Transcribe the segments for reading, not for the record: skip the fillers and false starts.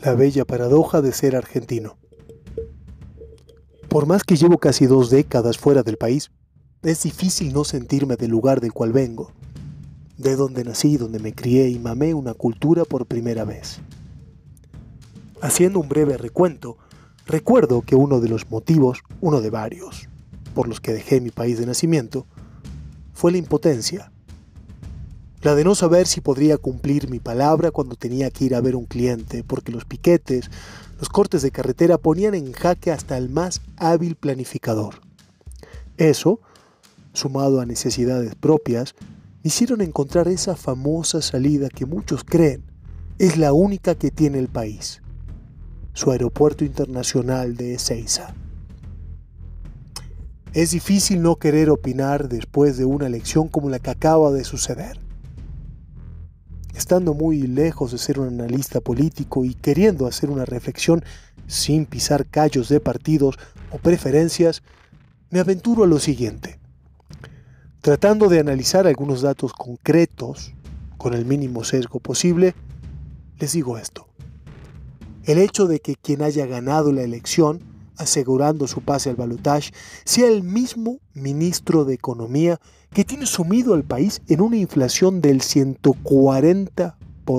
La bella paradoja de ser argentino. Por más que llevo casi 2 décadas fuera del país, es difícil no sentirme del lugar del cual vengo, de donde nací, donde me crié y mamé una cultura por primera vez. Haciendo un breve recuento, recuerdo que uno de los motivos, uno de varios, por los que dejé mi país de nacimiento, fue la impotencia. La de no saber si podría cumplir mi palabra cuando tenía que ir a ver un cliente, porque los piquetes, los cortes de carretera ponían en jaque hasta el más hábil planificador. Eso, sumado a necesidades propias, me hicieron encontrar esa famosa salida que muchos creen es la única que tiene el país, su aeropuerto internacional de Ezeiza. Es difícil no querer opinar después de una elección como la que acaba de suceder. Estando muy lejos de ser un analista político y queriendo hacer una reflexión sin pisar callos de partidos o preferencias, me aventuro a lo siguiente. Tratando de analizar algunos datos concretos, con el mínimo sesgo posible, les digo esto. El hecho de que quien haya ganado la elección, asegurando su pase al balotaje, sea el mismo ministro de Economía que tiene sumido al país en una inflación del 140%,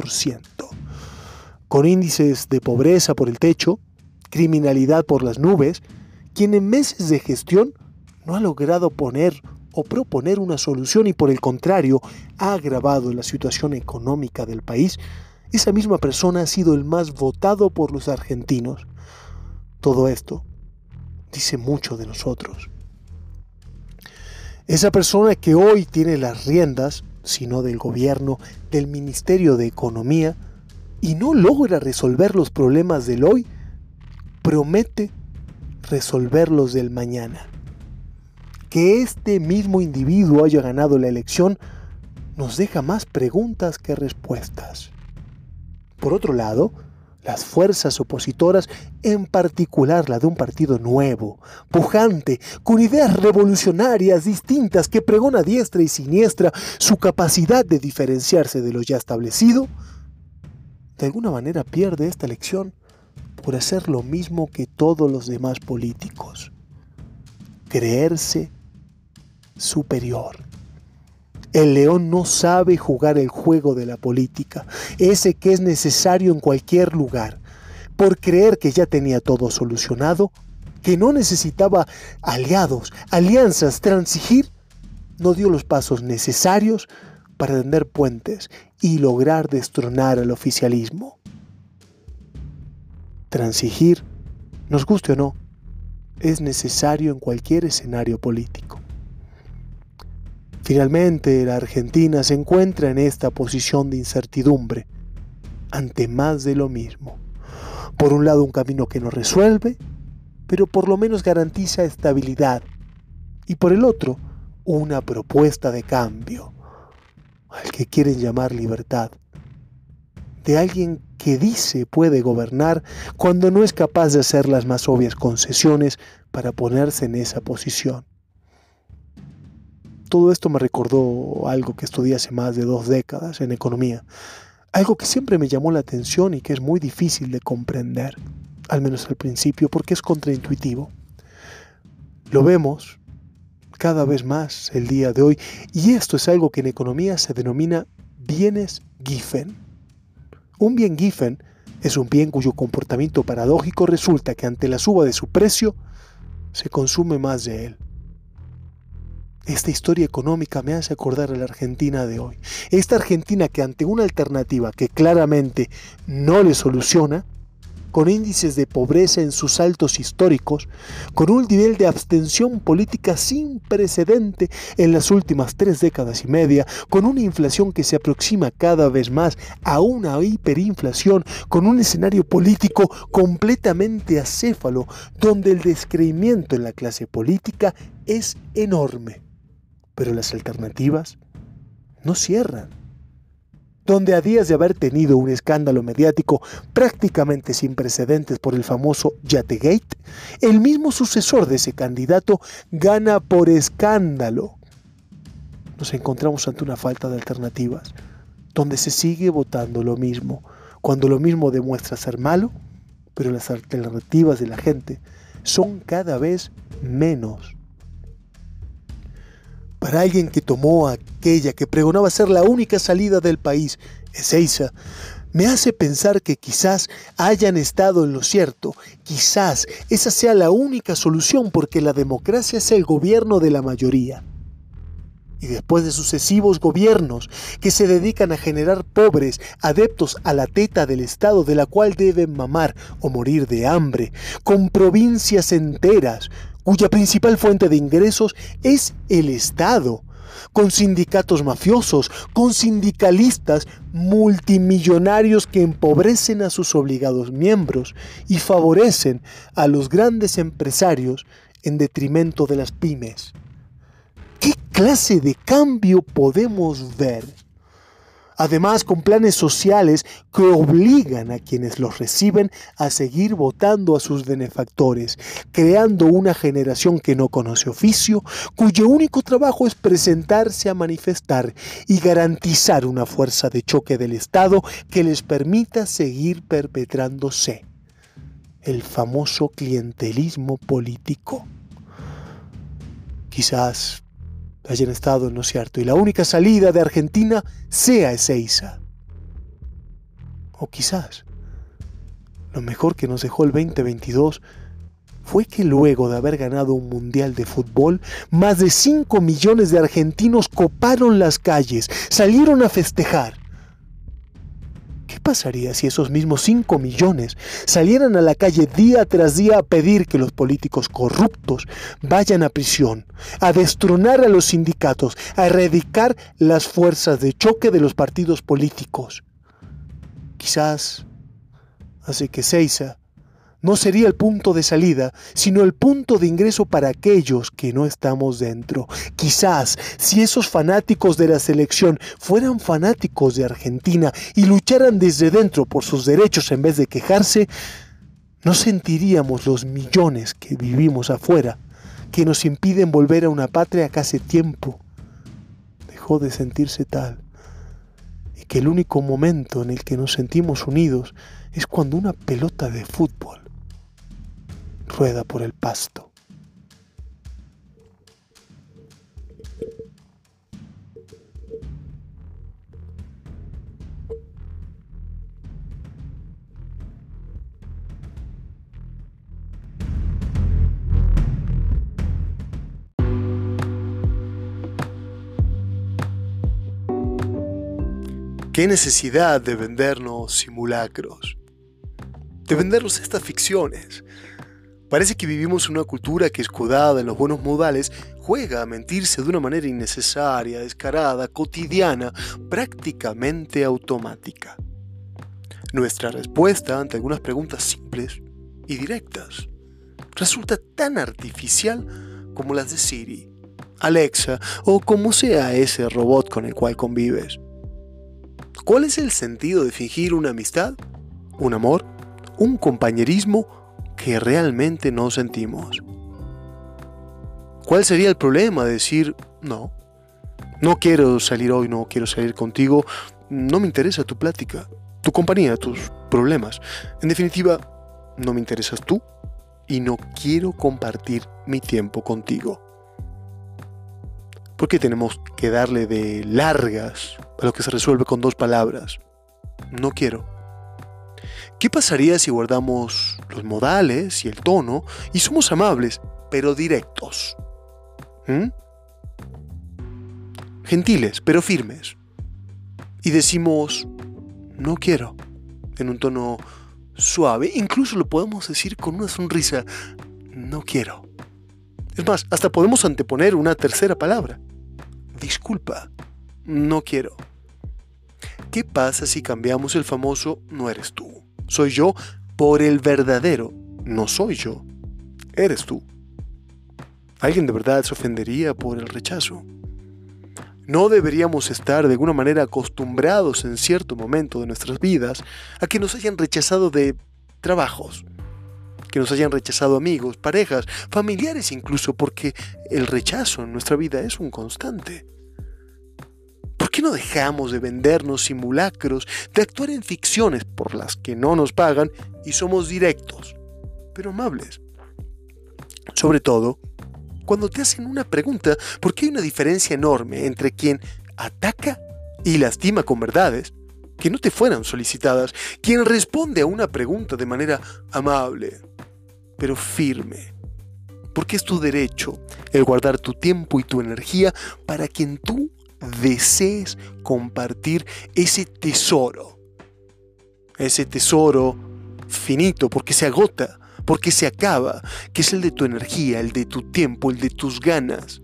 con índices de pobreza por el techo, criminalidad por las nubes, quien en meses de gestión no ha logrado poner o proponer una solución y por el contrario ha agravado la situación económica del país, esa misma persona ha sido el más votado por los argentinos. Todo esto dice mucho de nosotros. Esa persona que hoy tiene las riendas, si no del gobierno, del Ministerio de Economía, y no logra resolver los problemas del hoy, promete resolverlos del mañana. Que este mismo individuo haya ganado la elección nos deja más preguntas que respuestas. Por otro lado, las fuerzas opositoras, en particular la de un partido nuevo, pujante, con ideas revolucionarias distintas que pregona a diestra y siniestra su capacidad de diferenciarse de lo ya establecido, de alguna manera pierde esta elección por hacer lo mismo que todos los demás políticos. Creerse superior. El león no sabe jugar el juego de la política, ese que es necesario en cualquier lugar, por creer que ya tenía todo solucionado, que no necesitaba aliados, alianzas, transigir, no dio los pasos necesarios para tender puentes y lograr destronar al oficialismo. Transigir, nos guste o no, es necesario en cualquier escenario político. Finalmente, la Argentina se encuentra en esta posición de incertidumbre, ante más de lo mismo. Por un lado, un camino que no resuelve, pero por lo menos garantiza estabilidad. Y por el otro, una propuesta de cambio, al que quieren llamar libertad, de alguien que dice puede gobernar cuando no es capaz de hacer las más obvias concesiones para ponerse en esa posición. Todo esto me recordó algo que estudié hace más de 2 décadas en economía, algo que siempre me llamó la atención y que es muy difícil de comprender, al menos al principio, porque es contraintuitivo. Lo vemos cada vez más el día de hoy, y esto es algo que en economía se denomina bienes Giffen. Un bien Giffen es un bien cuyo comportamiento paradójico resulta que ante la suba de su precio se consume más de él. Esta historia económica me hace acordar a la Argentina de hoy. Esta Argentina que ante una alternativa que claramente no le soluciona, con índices de pobreza en sus altos históricos, con un nivel de abstención política sin precedente en las últimas 3 décadas y media, con una inflación que se aproxima cada vez más a una hiperinflación, con un escenario político completamente acéfalo, donde el descreimiento en la clase política es enorme. Pero las alternativas no cierran. Donde a días de haber tenido un escándalo mediático prácticamente sin precedentes por el famoso Yategate, el mismo sucesor de ese candidato gana por escándalo. Nos encontramos ante una falta de alternativas, donde se sigue votando lo mismo, cuando lo mismo demuestra ser malo, pero las alternativas de la gente son cada vez menos. Para alguien que tomó aquella que pregonaba ser la única salida del país, Ezeiza, me hace pensar que quizás hayan estado en lo cierto, quizás esa sea la única solución porque la democracia es el gobierno de la mayoría. Y después de sucesivos gobiernos que se dedican a generar pobres adeptos a la teta del Estado de la cual deben mamar o morir de hambre, con provincias enteras cuya principal fuente de ingresos es el Estado, con sindicatos mafiosos, con sindicalistas multimillonarios que empobrecen a sus obligados miembros y favorecen a los grandes empresarios en detrimento de las pymes. ¿Qué clase de cambio podemos ver? Además, con planes sociales que obligan a quienes los reciben a seguir votando a sus benefactores, creando una generación que no conoce oficio, cuyo único trabajo es presentarse a manifestar y garantizar una fuerza de choque del Estado que les permita seguir perpetrándose. El famoso clientelismo político. Quizás hayan estado en lo cierto y la única salida de Argentina sea Ezeiza. O quizás lo mejor que nos dejó el 2022 fue que luego de haber ganado un mundial de fútbol, más de 5 millones de argentinos coparon las calles, salieron a festejar. ¿Qué pasaría si esos mismos 5 millones salieran a la calle día tras día a pedir que los políticos corruptos vayan a prisión, a destronar a los sindicatos, a erradicar las fuerzas de choque de los partidos políticos? Quizás hace que Ezeiza no sería el punto de salida, sino el punto de ingreso para aquellos que no estamos dentro. Quizás, si esos fanáticos de la selección fueran fanáticos de Argentina y lucharan desde dentro por sus derechos en vez de quejarse, no sentiríamos los millones que vivimos afuera, que nos impiden volver a una patria que hace tiempo dejó de sentirse tal, y que el único momento en el que nos sentimos unidos es cuando una pelota de fútbol rueda por el pasto. ¿Qué necesidad de vendernos simulacros? De vendernos estas ficciones. Parece que vivimos en una cultura que, escudada en los buenos modales, juega a mentirse de una manera innecesaria, descarada, cotidiana, prácticamente automática. Nuestra respuesta ante algunas preguntas simples y directas resulta tan artificial como las de Siri, Alexa o como sea ese robot con el cual convives. ¿Cuál es el sentido de fingir una amistad, un amor, un compañerismo que realmente no sentimos? ¿Cuál sería el problema de decir no quiero salir hoy, no quiero salir contigo, no me interesa tu plática, tu compañía, tus problemas? En definitiva, no me interesas tú y no quiero compartir mi tiempo contigo. ¿Por qué tenemos que darle de largas a lo que se resuelve con 2 palabras? No quiero. ¿Qué pasaría si guardamos los modales y el tono y somos amables, pero directos? Gentiles, pero firmes. Y decimos, no quiero, en un tono suave. Incluso lo podemos decir con una sonrisa, no quiero. Es más, hasta podemos anteponer una tercera palabra. Disculpa, no quiero. ¿Qué pasa si cambiamos el famoso no eres tú, soy yo por el verdadero no soy yo, eres tú? ¿Alguien de verdad se ofendería por el rechazo? ¿No deberíamos estar de alguna manera acostumbrados en cierto momento de nuestras vidas a que nos hayan rechazado de trabajos? Que nos hayan rechazado amigos, parejas, familiares incluso, porque el rechazo en nuestra vida es un constante. ¿Por qué no dejamos de vendernos simulacros, de actuar en ficciones por las que no nos pagan y somos directos, pero amables? Sobre todo, cuando te hacen una pregunta, porque hay una diferencia enorme entre quien ataca y lastima con verdades que no te fueran solicitadas, quien responde a una pregunta de manera amable, pero firme, porque es tu derecho el guardar tu tiempo y tu energía para quien tú desees compartir ese tesoro finito, porque se agota, porque se acaba, que es el de tu energía, el de tu tiempo, el de tus ganas.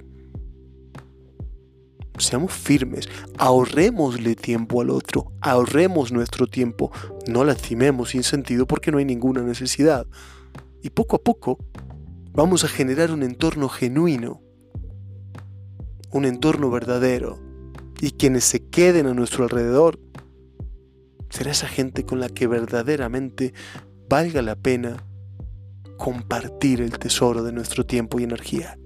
Seamos firmes, ahorrémosle tiempo al otro, ahorremos nuestro tiempo, no lastimemos sin sentido porque no hay ninguna necesidad. Y poco a poco vamos a generar un entorno genuino, un entorno verdadero, y quienes se queden a nuestro alrededor será esa gente con la que verdaderamente valga la pena compartir el tesoro de nuestro tiempo y energía.